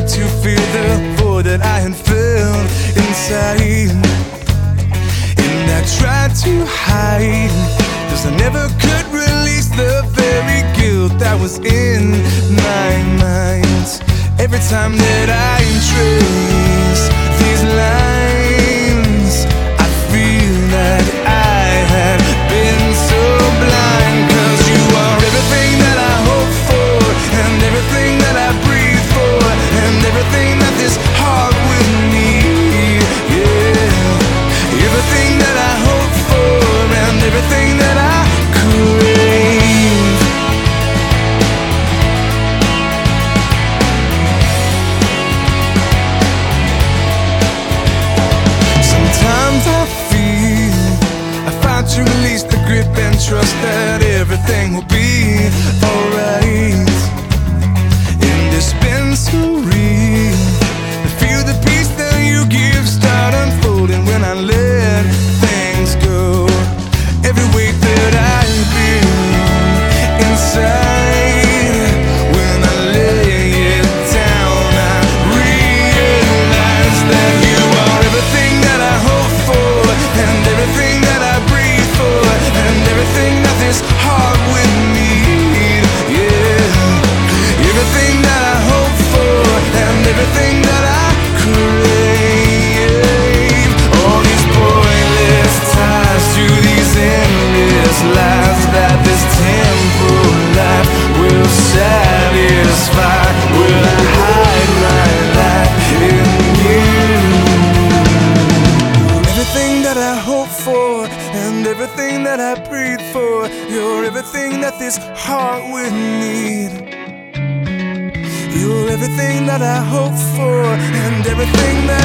to fill the void that I had felt inside. And I tried to hide, 'cause I never could release the very guilt that was in my mind. Every time that I trace these lines, I feel that I have been so blind. 'Cause you are everything that I hope for, and everything that I breathe for, and everything that this heart will need. Yeah, everything that I hope for, and everything that I crave. Sometimes I feel I fight to release the grip and trust that everything will be alright. And it's been so real to feel the peace that you give start unfolding when I let things go. Every weight that I feel inside, when I lay it down, I realize that you are everything that I hope for, and everything that I breathe for, and everything that this heart will need. Yeah, everything that I hope for, and everything that I crave. All these pointless ties to these endless lies that this temporal life will satisfy. Will I hide my life in you? Everything that I hope for, and everything that I breathe for, you're everything that this heart will need. You're everything that I hope for, and everything that